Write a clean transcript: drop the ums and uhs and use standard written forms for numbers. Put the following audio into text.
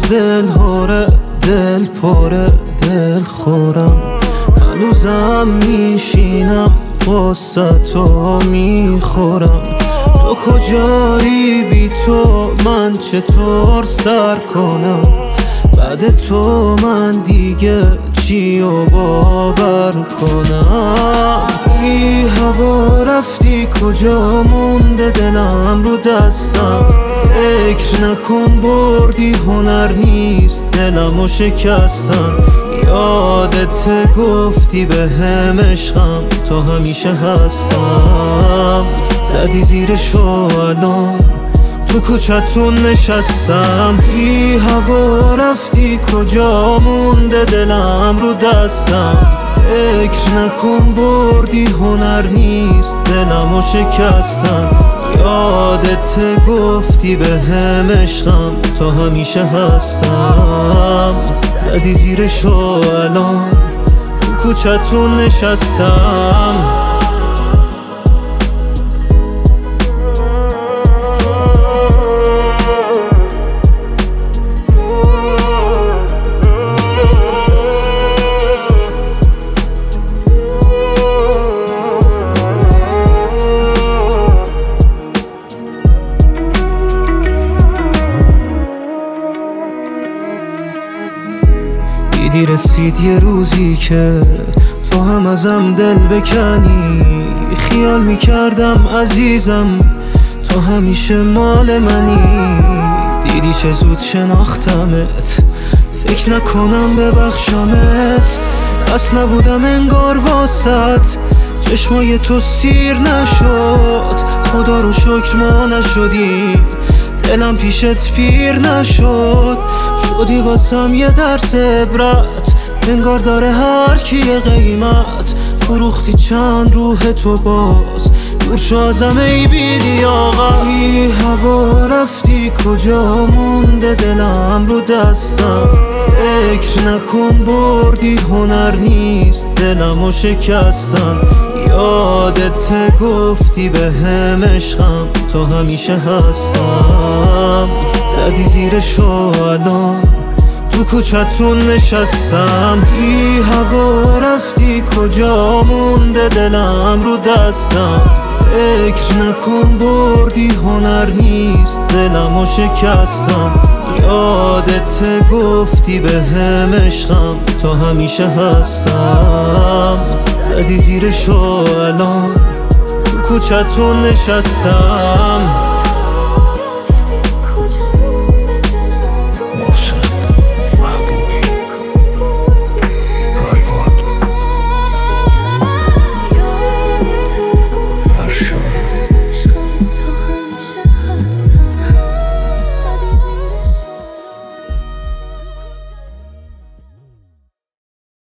دل هوره، دل پره، دل خورم. هنوزم میشینم قصتو میخورم. تو کجایی بی تو من چطور سر کنم؟ بعد تو من دیگه چی و باور کنم؟ بی هوا رفتی کجا مونده دلم رو دستم. فکر نکن بردی هنر نیست دلمو شکستم. یادت گفتی به هم عشقم تا همیشه هستم. زدی زیرشو الان تو کوچتون نشستم. بی هوا رفتی کجا مونده دلم رو دستم. فکر نکن بردی هنر نیست دلمو شکستم. یادت گفتی به هم عشقم تا همیشه هستم. زدی زیرشو الان تو کوچتون نشستم. دیدی رسید یه روزی که تو هم ازم دل بکنی. خیال میکردم عزیزم تو همیشه مال منی. دیدی چه زود شناختمت، فکر نکنم ببخشمت. بس نبودم انگار واسط، چشمای تو سیر نشد. خدا رو شکر ما نشدیم، دلم پیشت پیر نشد. شدی واسم یه درس عبرت، انگار داره هر کی یه قیمت. فروختی چند روح تو باز، دور شو ازم ای بیدی آقا. بی هوا رفتی کجا مونده دلم رو دستم. فکر نکن بردی هنر نیست دلمو شکستم. یادت گفتی به هم عشقم تا همیشه هستم. زدی زیرشو الان تو کوچتون نشستم. بی هوا رفتی کجا مونده دلم رو دستم. فکر نکن بردی هنر نیست دلمو شکستم. یادت گفتی به هم عشقم تا همیشه هستم. زدی زیرشو الان تو کوچتون نشستم.